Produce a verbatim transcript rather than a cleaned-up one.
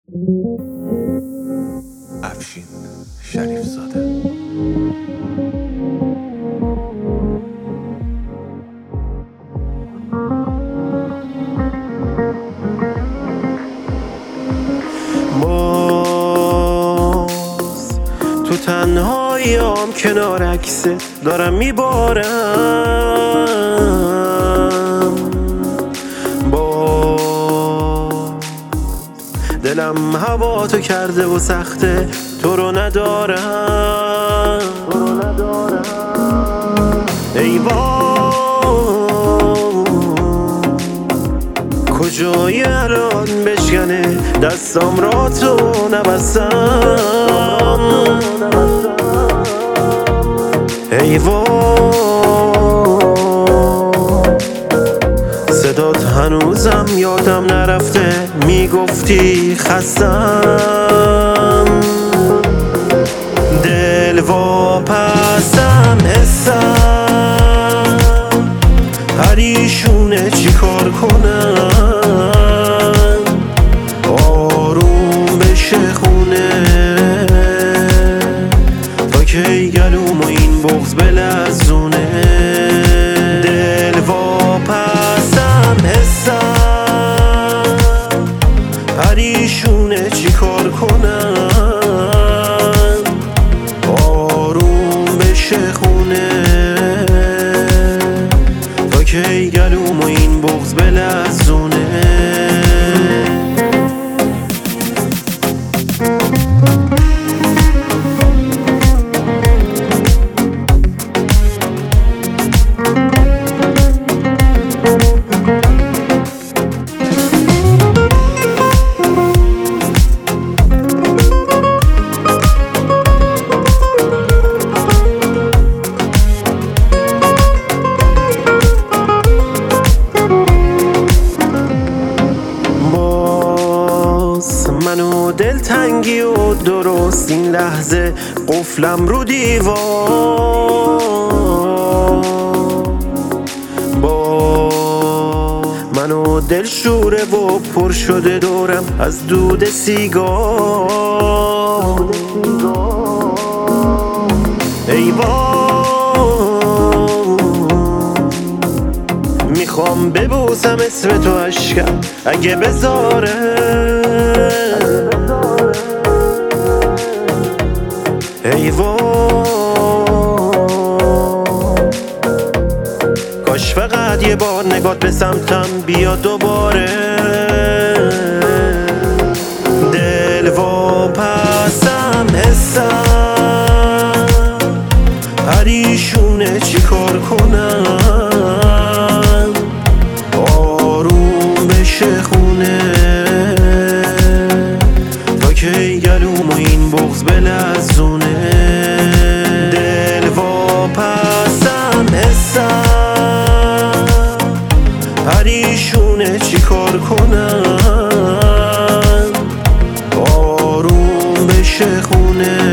افشین شریف زاده. باز تو تنهاییام کنار عکست دارم میبارم، باز دلم هوا تو کرده و سخته تو رو ندارم. ای وای کجای الان بشکنه دستام را تو نبستم. ای وای صدات هنوزم یادم نرفته، میگفتی خستم. دل واپسم حسم پریشونه چی کار کنم، آروم بشه خونه تا کی گلوم و این بغض بلرزونه. دل واپسم حسم پریشونه چی کار کنم، آروم بشه خونه تا کی گلوم و این بغض بلرزونه. منو دلتنگی و درست این لحظه قفلم رو دیوار، با منو دل شوره و پر شده دورم از دود سیگار. ای وای میخوام ببوسم اسم تو اشکم اگه بذاره، ای وای کاش فقط یه بار نگات به سمتم بیا دوباره. دل واپسم حسم پریشونه چی کار کنم، آروم بشه خونه تا کی گلوم و این بغض بلرزونه. دل واپسم حسم پریشونه چی کار کنم، آروم بشه خونه